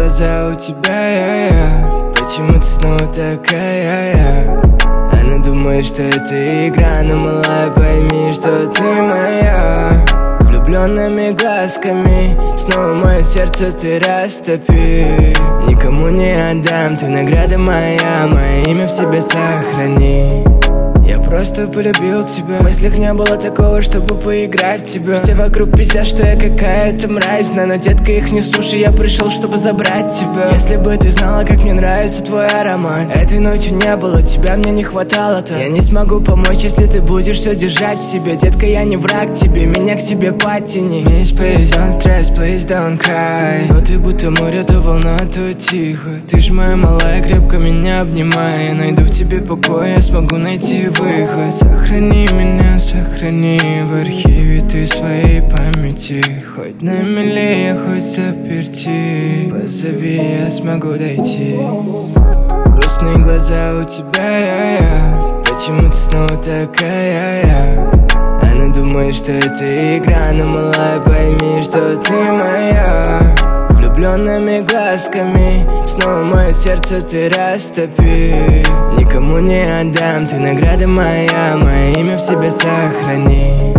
глаза у тебя, почему ты снова такая? Она думает, что это игра, но малая, пойми, что ты моя. Влюбленными глазками снова мое сердце ты растопи. Никому не отдам, ты награда моя, мое имя в себе сохрани. Я просто полюбил тебя, в мыслях не было такого, чтобы поиграть в тебя. Все вокруг пиздят, что я какая-то мразь, но, детка, их не слушай, я пришел, чтобы забрать тебя. Если бы ты знала, как мне нравится твой аромат, этой ночью не было, тебя мне не хватало-то. Я не смогу помочь, если ты будешь все держать в себе. Детка, я не враг тебе, меня к себе подтяни. Miss, please don't stress, please don't cry. Но ты будто море, то волна, то тихо. Ты ж моя малая, крепко меня обнимай. Я найду в тебе покой, я смогу найти выход. Сохрани меня, сохрани в архиве ты своей памяти. Хоть на миле, хоть заперти, позови, я смогу дойти. Грустные глаза у тебя, почему ты снова такая? Она думает, что это игра, но, малая, пойми, что ты моя. Влюбленными глазками снова мое сердце ты растопи. Никому не отдам, ты награда моя, мое имя в себе сохрани.